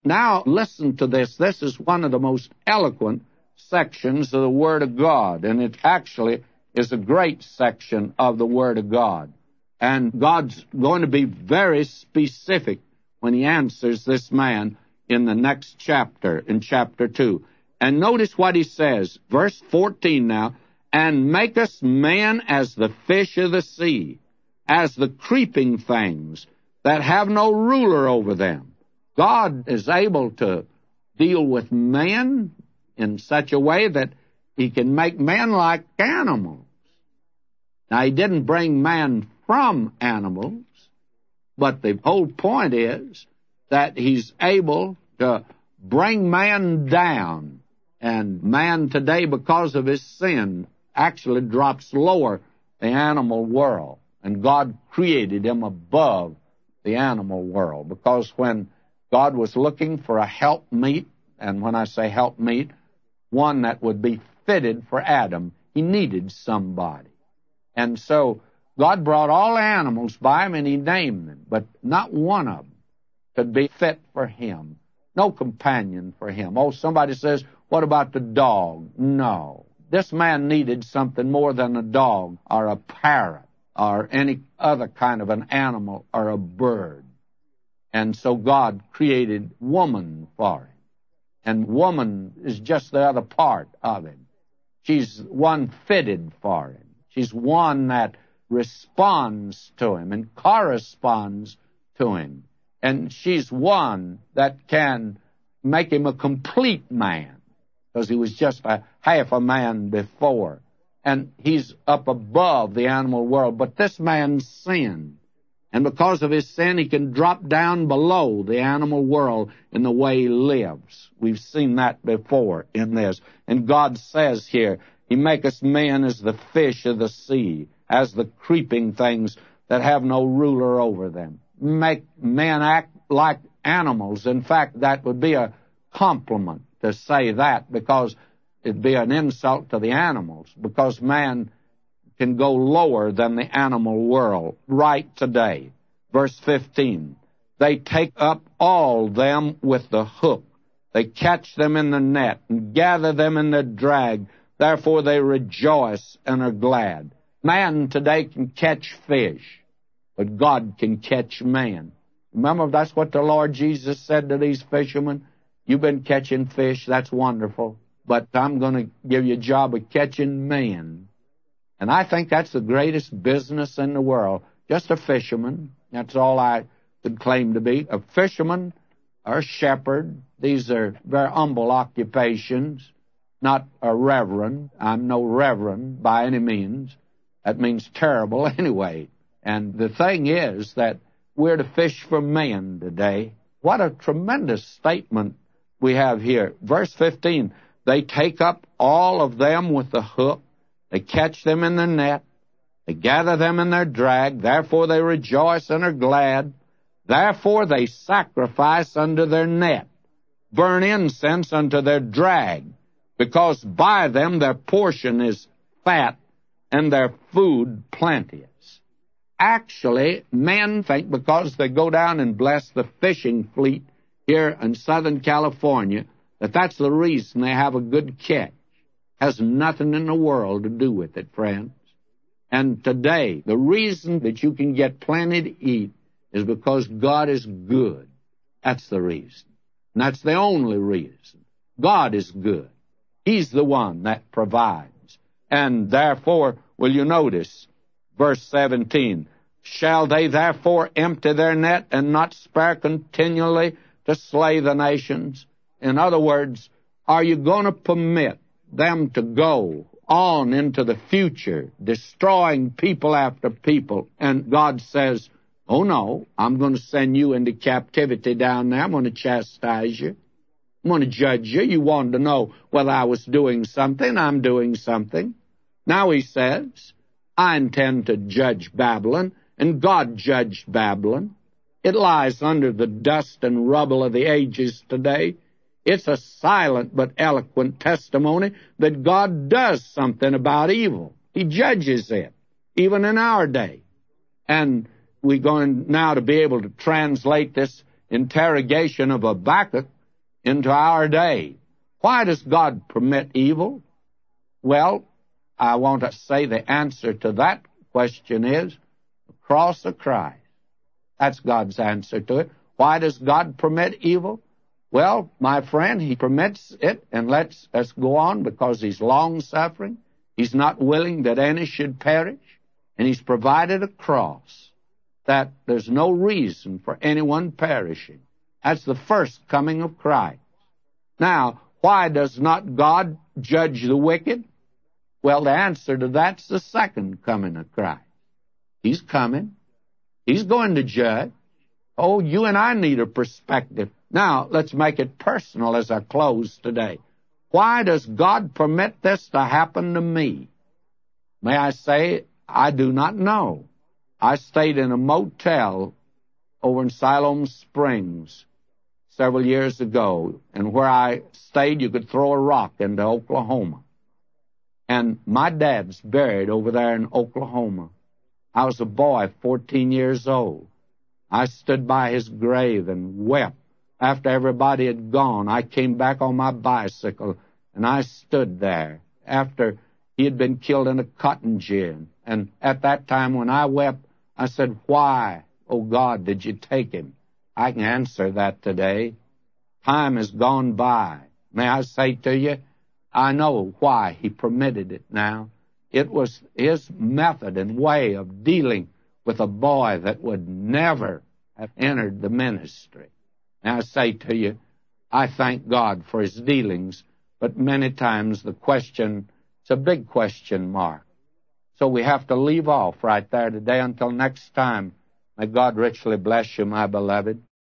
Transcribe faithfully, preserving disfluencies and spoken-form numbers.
Now, listen to this. This is one of the most eloquent sections of the Word of God, and it actually is a great section of the Word of God. And God's going to be very specific when he answers this man in the next chapter, in chapter two. And notice what he says, verse fourteen now, and make us man as the fish of the sea, as the creeping things that have no ruler over them. God is able to deal with man in such a way that he can make man like animals. Now, he didn't bring man from animals, but the whole point is that he's able to bring man down. And man today, because of his sin, actually drops lower the animal world. And God created him above the animal world, because when God was looking for a helpmeet, and when I say helpmeet, one that would be fitted for Adam, he needed somebody. And so God brought all animals by him, and he named them, but not one of them could be fit for him. No companion for him. Oh, somebody says, what about the dog? No. This man needed something more than a dog or a parrot or any other kind of an animal or a bird. And so God created woman for him. And woman is just the other part of him. She's one fitted for him. She's one that responds to him and corresponds to him. And she's one that can make him a complete man, because he was just a half a man before. And he's up above the animal world. But this man sinned. And because of his sin, he can drop down below the animal world in the way he lives. We've seen that before in this. And God says here, he make us men as the fish of the sea, as the creeping things that have no ruler over them. Make men act like animals. In fact, that would be a compliment to say that, because it'd be an insult to the animals, because man can go lower than the animal world right today. Verse fifteen, they take up all them with the hook. They catch them in the net and gather them in the drag. Therefore they rejoice and are glad. Man today can catch fish, but God can catch man. Remember, that's what the Lord Jesus said to these fishermen. You've been catching fish, that's wonderful, but I'm going to give you a job of catching man. And I think that's the greatest business in the world. Just a fisherman, that's all I could claim to be. A fisherman or a shepherd, these are very humble occupations, not a reverend. I'm no reverend by any means. That means terrible anyway. And the thing is that we're to fish for men today. What a tremendous statement we have here. Verse fifteen, they take up all of them with the hook. They catch them in the net. They gather them in their drag. Therefore they rejoice and are glad. Therefore they sacrifice unto their net, burn incense unto their drag, because by them their portion is fat and their food plenteous. Actually, men think because they go down and bless the fishing fleet here in Southern California, that that's the reason they have a good catch. Has nothing in the world to do with it, friends. And today, the reason that you can get plenty to eat is because God is good. That's the reason. And that's the only reason. God is good. He's the one that provides. And therefore, will you notice, verse seventeen, shall they therefore empty their net and not spare continually to slay the nations? In other words, are you going to permit them to go on into the future, destroying people after people? And God says, oh no, I'm going to send you into captivity down there. I'm going to chastise you. I'm going to judge you. You wanted to know whether I was doing something. I'm doing something. Now he says, I intend to judge Babylon, and God judged Babylon. It lies under the dust and rubble of the ages today. It's a silent but eloquent testimony that God does something about evil. He judges it, even in our day. And we're going now to be able to translate this interrogation of Habakkuk into our day. Why does God permit evil? Well, I want to say the answer to that question is the cross of Christ. That's God's answer to it. Why does God permit evil? Well, my friend, He permits it and lets us go on because He's long-suffering. He's not willing that any should perish. And He's provided a cross that there's no reason for anyone perishing. That's the first coming of Christ. Now, why does not God judge the wicked? Well, the answer to that's the second coming of Christ. He's coming. He's going to judge. Oh, you and I need a perspective. Now, let's make it personal as I close today. Why does God permit this to happen to me? May I say, I do not know. I stayed in a motel over in Siloam Springs several years ago, and where I stayed, you could throw a rock into Oklahoma. And my dad's buried over there in Oklahoma. I was a boy, fourteen years old. I stood by his grave and wept. After everybody had gone, I came back on my bicycle, and I stood there after he had been killed in a cotton gin. And at that time when I wept, I said, why, oh God, did you take him? I can answer that today. Time has gone by. May I say to you, I know why He permitted it now. It was His method and way of dealing with a boy that would never have entered the ministry. Now I say to you, I thank God for His dealings, but many times the question, it's a big question mark. So we have to leave off right there today until next time. May God richly bless you, my beloved.